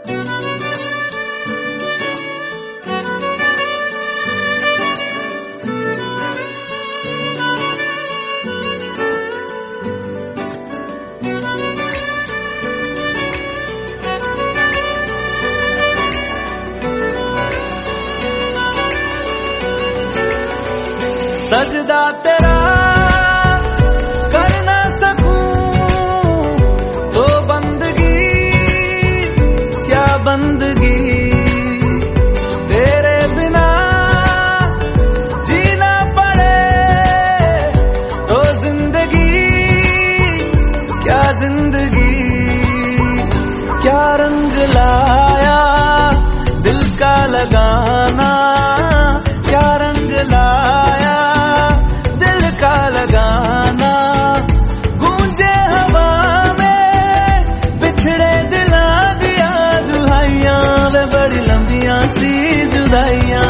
सजदा तेरा कर ना सकूं तो बंदगी क्या बंदगी, तेरे बिना जीना पड़े तो जिंदगी क्या जिंदगी। क्या रंग लाया दिल का लगाना, क्या रंग लाया दिल का लगाना। गूंजे हवा में बिछड़े दिला दिया दुहाइयां, वे बड़ी लंबियां सी जुदाइयां।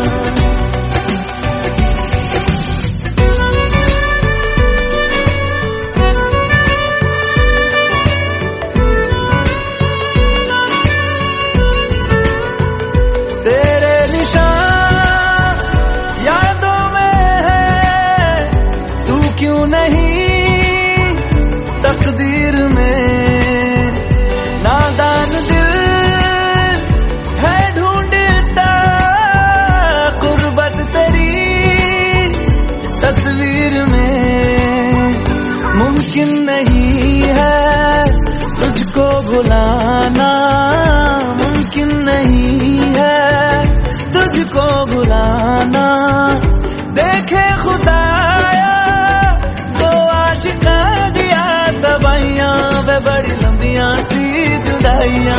तेरे निशान यादों में है, तू क्यों नहीं तकदीर में। नादान दिल है ढूंढता गुर्बत तेरी तस्वीर में। मुमकिन नहीं है तुझको भुलाना, मुमकिन नहीं है तुझको भुलाना। देखे खुदाया तो आशिका दिया दवाइयां, वे बड़ी लंबियां सी जुदाइयां।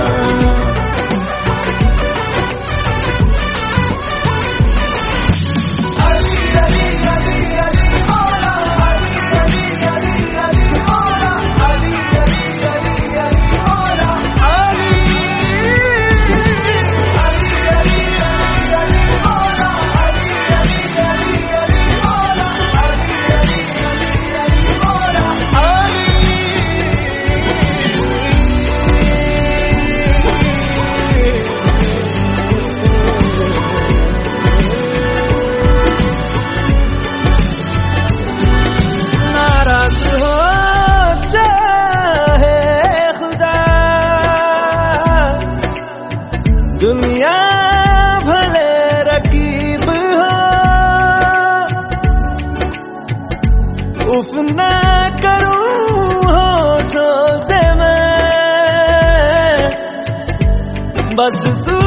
दुनिया भले रकीब हो, उफ ना करूं होठों से मैं, बस तू